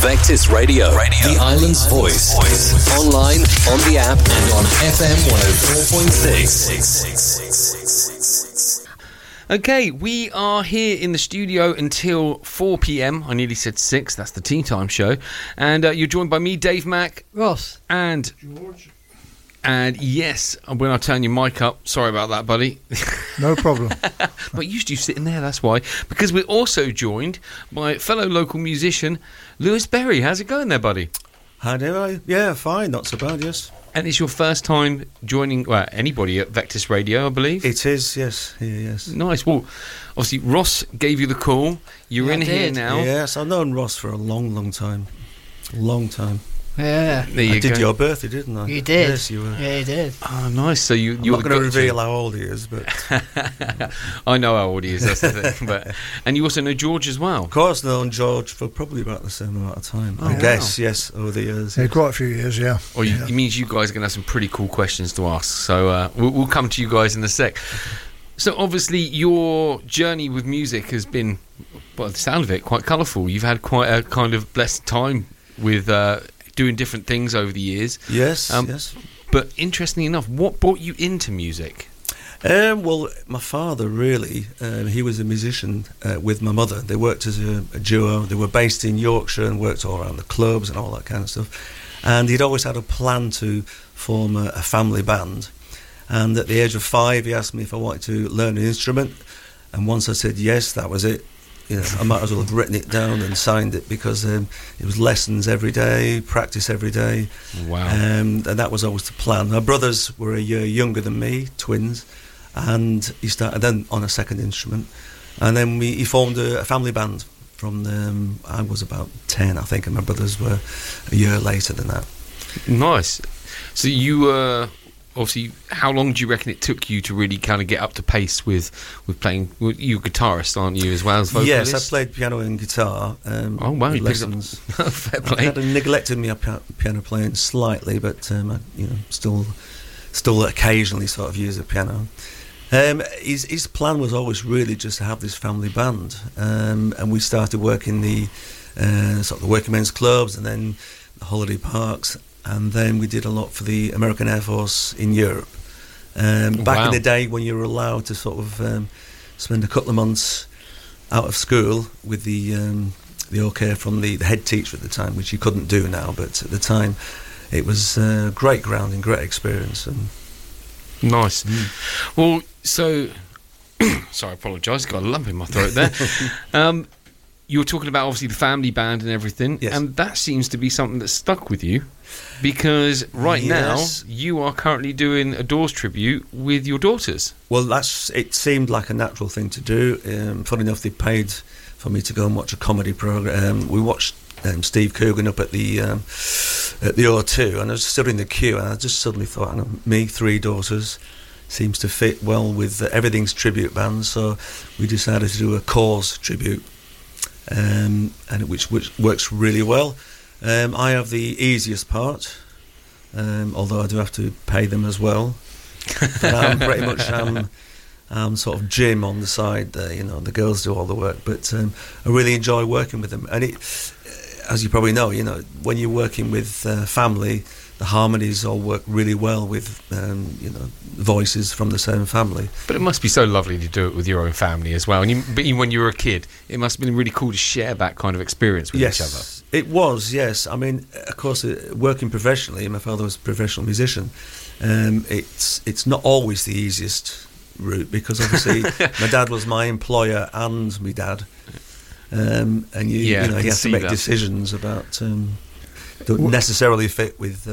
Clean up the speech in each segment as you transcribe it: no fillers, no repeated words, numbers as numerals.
Vectis Radio, the island's voice. Online, on the app, and on FM 104.6. Okay, we are here in the studio until 4 p.m. I nearly said 6, that's the Tea Time show. And you're joined by me, Dave Mack. Ross. And George. And yes, when I turn your mic up, sorry about that, buddy. No problem. But used you sitting there, that's why. Because we're also joined by fellow local musician, Lewis Berry. How's it going there, buddy? How do I? Yeah, fine, not so bad, yes. And it's your first time joining anybody at Vectis Radio, I believe? It is, yes. Yeah, yes. Nice. Well, obviously, Ross gave you the call. You're in here now. Yes, I've known Ross for a long, long time. Long time. Yeah. There you I did go. your birthday, didn't I? You did. Yes, you were. Yeah, you did. Oh, nice. So you're not going to reveal how old he is, but... I know how old he is, that's the thing. And you also know George as well? Of course, known George for probably about the same amount of time. I guess, yes, over the years. Yeah, quite a few years, yeah. Well, it means you guys are going to have some pretty cool questions to ask. So we'll come to you guys in a sec. So obviously your journey with music has been, by the sound of it, quite colourful. You've had quite a kind of blessed time with doing different things over the years. Yes, yes. But interestingly enough, what brought you into music? Well, my father really, he was a musician with my mother. They worked as a duo. They were based in Yorkshire and worked all around the clubs and all that kind of stuff. And he'd always had a plan to form a family band. And at the age of 5, he asked me if I wanted to learn an instrument. And once I said yes, that was it. You know, I might as well have written it down and signed it, because it was lessons every day, practice every day. Wow. And that was always the plan. My brothers were a year younger than me, twins, and he started then on a second instrument. And then he formed a family band from, I was about 10, I think, and my brothers were a year later than that. Nice. So you were... Obviously, how long do you reckon it took you to really kind of get up to pace with playing? You're a guitarist, aren't you, as well as vocalist? Yes, I played piano and guitar. Oh, wow. Lessons. Fair play. I had neglected my piano playing slightly, but I, still occasionally sort of use the piano. His plan was always really just to have this family band, and we started working the sort of the working men's clubs, and then the holiday parks. And then we did a lot for the American Air Force in Europe. Back in the day when you were allowed to sort of spend a couple of months out of school with the okay from the head teacher at the time, which you couldn't do now, but at the time it was great grounding, great experience. And nice. Well, so... sorry, I apologise, got a lump in my throat there. You were talking about, obviously, the family band and everything, yes. And that seems to be something that stuck with you, because now you are currently doing a Doors tribute with your daughters. Well, it seemed like a natural thing to do. Funny enough, they paid for me to go and watch a comedy programme. We watched Steve Coogan up at the O2, and I was stood in the queue, and I just suddenly thought, me, 3 daughters, seems to fit well with everything's tribute band, so we decided to do a Cause tribute. And which works really well. I have the easiest part, although I do have to pay them as well. But I'm pretty much I'm sort of Jim on the side there. The girls do all the work, but I really enjoy working with them. And it, as you probably know, when you're working with family, the harmonies all work really well with voices from the same family. But it must be so lovely to do it with your own family as well. And when you were a kid, it must have been really cool to share that kind of experience with each other. It was, yes. I mean, of course, working professionally, my father was a professional musician. It's not always the easiest route, because obviously my dad was my employer and my dad, and you have to make decisions about. Don't necessarily fit with,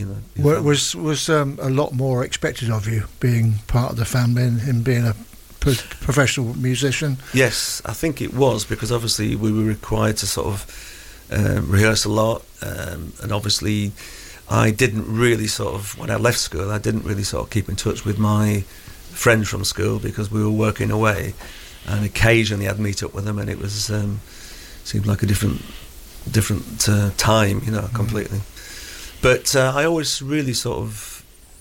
Was a lot more expected of you being part of the family and being a professional musician? Yes, I think it was, because obviously we were required to sort of rehearse a lot, and obviously I didn't really when I left school, I didn't really sort of keep in touch with my friends from school, because we were working away, and occasionally I'd meet up with them, and it was seemed like a different time, completely. But I always really sort of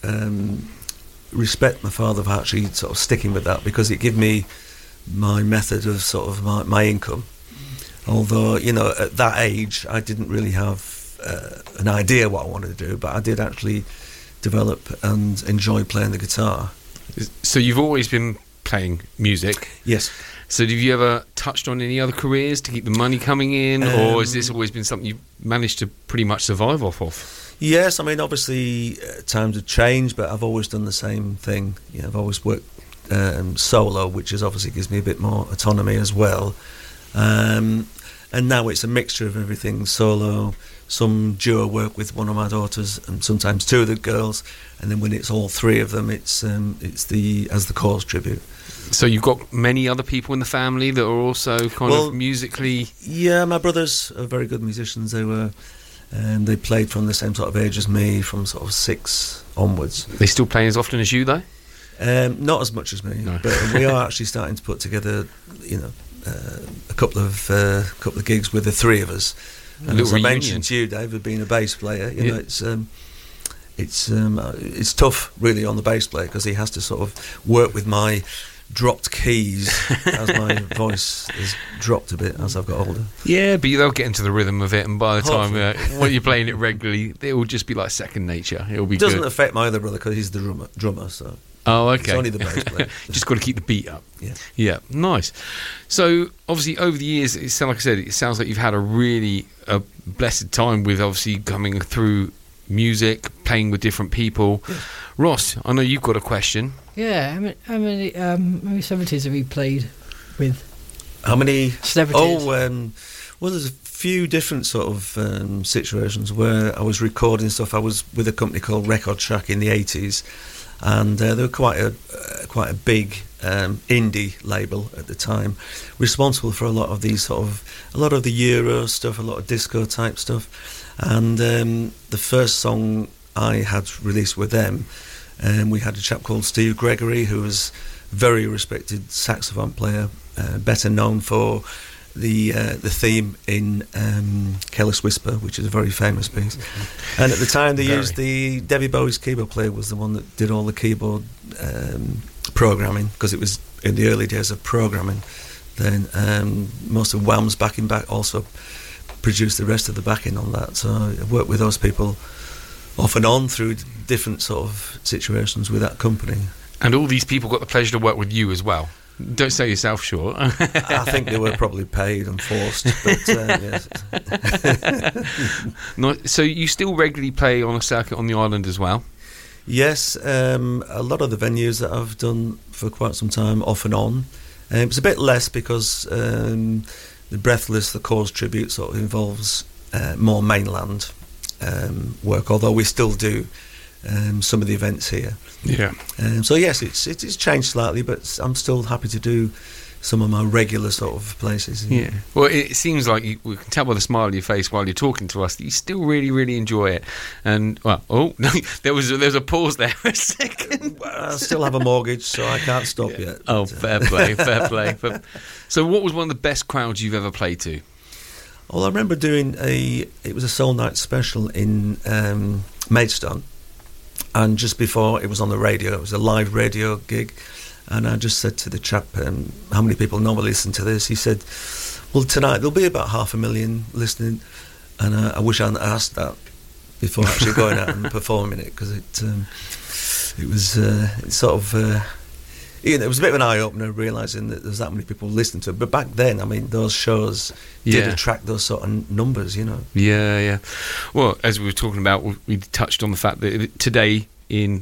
respect my father for actually sort of sticking with that, because it gave me my method of sort of my income. Although, at that age, I didn't really have an idea what I wanted to do, but I did actually develop and enjoy playing the guitar. So you've always been playing music? Yes. So have you ever touched on any other careers to keep the money coming in, or has this always been something you've managed to pretty much survive off of? Yes, I mean, obviously times have changed, but I've always done the same thing. I've always worked solo, which is obviously gives me a bit more autonomy as well. And now it's a mixture of everything: solo, some duo work with one of my daughters, and sometimes two of the girls. And then when it's all three of them, it's the As the Cause tribute. So you've got many other people in the family that are also kind of musically. Yeah, my brothers are very good musicians. They played from the same sort of age as me, from sort of 6 onwards. They still play as often as you, though? Not as much as me, no. But we are actually starting to put together, a couple of gigs with the three of us. And as I mentioned to you, Dave, being a bass player, it's tough really on the bass player, because he has to sort of work with my dropped keys as my voice has dropped a bit as I've got older. Yeah, but they'll get into the rhythm of it, and by the time when you're playing it regularly, it will just be like second nature. It'll be. It doesn't affect my other brother because he's the drummer. So. Oh, okay. It's only the bass player. Just got to keep the beat up. Yeah, nice. So obviously over the years, it sounds like you've had a blessed time with obviously coming through music, playing with different people. Yeah. Ross, I know you've got a question. Yeah, how many celebrities have you played with? How many celebrities? Well, there's a few different sort of situations where I was recording stuff. I was with a company called Record Shack in the 80s, and they were quite a big indie label at the time, responsible for a lot of the Euro stuff, a lot of disco type stuff. And the first song I had released with them, we had a chap called Steve Gregory, who was a very respected saxophone player, better known for the theme in Careless Whisper, which is a very famous piece. And at the time they used Debbie Bowie's keyboard player was the one that did all the keyboard programming, because it was in the early days of programming. Then most of Wham's backing back also produced the rest of the backing on that. So I worked with those people off and on through different sort of situations with that company. And all these people got the pleasure to work with you as well. Don't sell yourself short. I think they were probably paid and forced. But, yes. No, so you still regularly play on a circuit on the island as well? Yes, a lot of the venues that I've done for quite some time, off and on. It's a bit less because the Breathless, the Cause tribute, sort of involves more mainland work, although we still do some of the events here. Yeah. So yes, it's changed slightly, but I'm still happy to do some of my regular sort of places. Yeah. Well, it seems like we can tell by the smile on your face while you're talking to us that you still really, really enjoy it. And there was a pause there for a second. I still have a mortgage, so I can't stop yet. Oh, fair play, fair play. So, what was one of the best crowds you've ever played to? Well, I remember doing it was a Soul Night special in Maidstone. And just before it was on the radio, it was a live radio gig. And I just said to the chap, how many people normally listen to this? He said, well, tonight there'll be about 500,000 listening. And I wish I hadn't asked that before actually going out and performing it, because it was sort of... it was a bit of an eye-opener, realising that there's that many people listening to it. But back then, I mean, those shows did attract those sort of numbers, you know. Yeah. Well, as we were talking about, we touched on the fact that today, in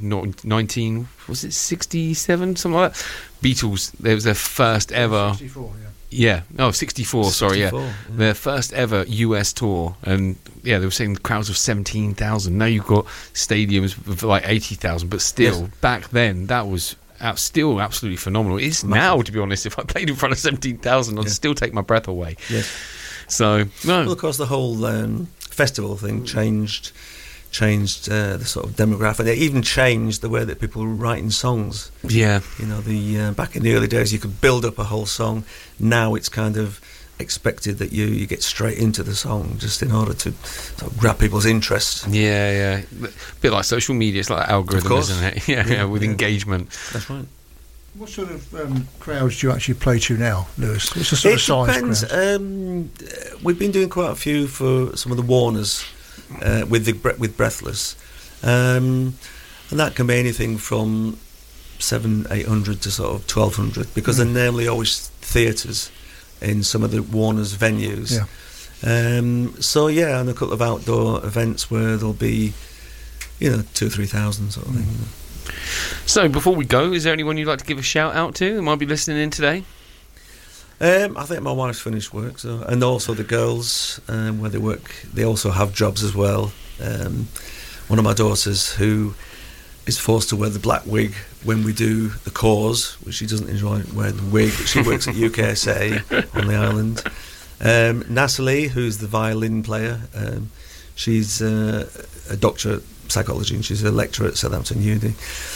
1967, something like that, Beatles, there was their first ever... 64, yeah. Yeah, 64, sorry, yeah. Their first ever US tour, and they were saying crowds of 17,000. Now you've got stadiums of like 80,000, but still, back then, that was... still absolutely phenomenal. It's now, to be honest, if I played in front of 17,000, I'd still take my breath away. Yes. So, no. Well, of course, the whole festival thing changed the sort of demographic. It even changed the way that people were writing songs. Yeah. You know, back in the early days, you could build up a whole song. Now it's kind of expected that you get straight into the song just in order to sort of grab people's interest. Yeah. A bit like social media, it's like algorithm, isn't it? Yeah, with engagement. That's right. What sort of crowds do you actually play to now, Lewis? What's the sort of size depends. crowds? We've been doing quite a few for some of the Warners with Breathless, and that can be anything from 700-800 to sort of 1,200, because they're normally always theatres in some of the Warners venues. Yeah. And a couple of outdoor events where there'll be, 2,000 or 3,000 sort of thing. So before we go, is there anyone you'd like to give a shout out to who might be listening in today? I think my wife's finished work, and also the girls where they work, they also have jobs as well. One of my daughters, who is forced to wear the black wig when we do the cause, which she doesn't enjoy wearing the wig, but she works at UKSA on the island. Natalie, who's the violin player, she's a doctor of psychology, and she's a lecturer at Southampton Uni.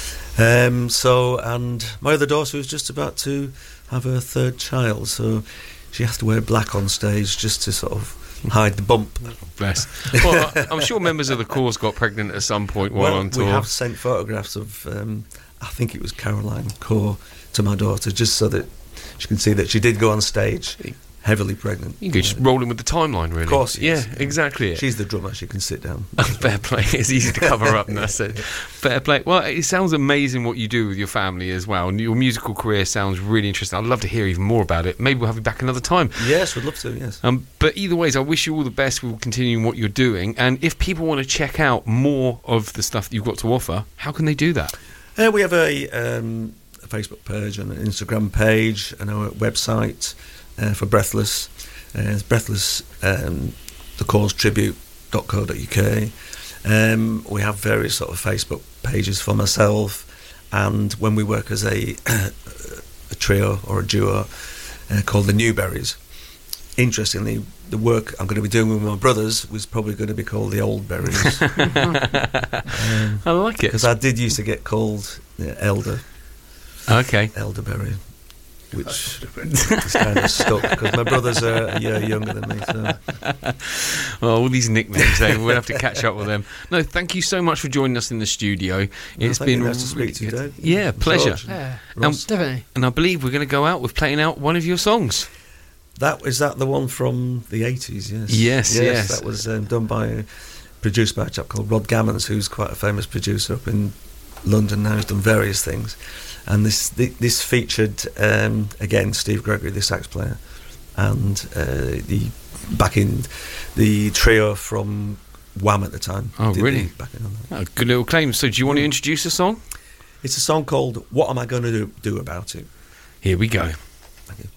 And my other daughter is just about to have her third child, so she has to wear black on stage just to sort of hide the bump. Bless. Well, I'm sure members of the cause got pregnant at some point while on tour. We have sent photographs of, I think it was Caroline Core, to my daughter, just so that she can see that she did go on stage heavily pregnant. You could just roll in with the timeline, really. Of course, yes. Yeah, exactly. She's the drummer, she can sit down. Fair play. It's easy to cover up, and that's it. Fair play. Well, it sounds amazing what you do with your family as well, and your musical career sounds really interesting. I'd love to hear even more about it. Maybe we'll have you back another time. Yes, we'd love to, yes. But either ways, I wish you all the best with continuing what you're doing, and if people want to check out more of the stuff that you've got to offer, how can they do that? We have a Facebook page and an Instagram page and our website for Breathless. It's Breathless, thecausetribute.co.uk. We have various sort of Facebook pages for myself, and when we work as a trio or a duo called the Newberries. Interestingly, the work I'm going to be doing with my brothers was probably going to be called the Old Berries. I like it. Because I did used to get called Elder. Okay. Elderberry. Which is kind of stuck because my brothers are a year younger than me. So. Well, all these nicknames, we'll have to catch up with them. No, thank you so much for joining us in the studio. It's been nice to speak to you, Dave. Yeah, pleasure. Yeah, definitely. And I believe we're going to go out with playing out one of your songs. Is that the one from the 80s? Yes. Yes. That was produced by a chap called Rod Gammons, who's quite a famous producer up in London now. He's done various things. And this featured again Steve Gregory, the sax player, and the trio from Wham at the time. Oh, really? Backing on that. Oh, good little claim. So, do you want to introduce a song? It's a song called "What Am I Going to Do About It?" Here we go. Thank you.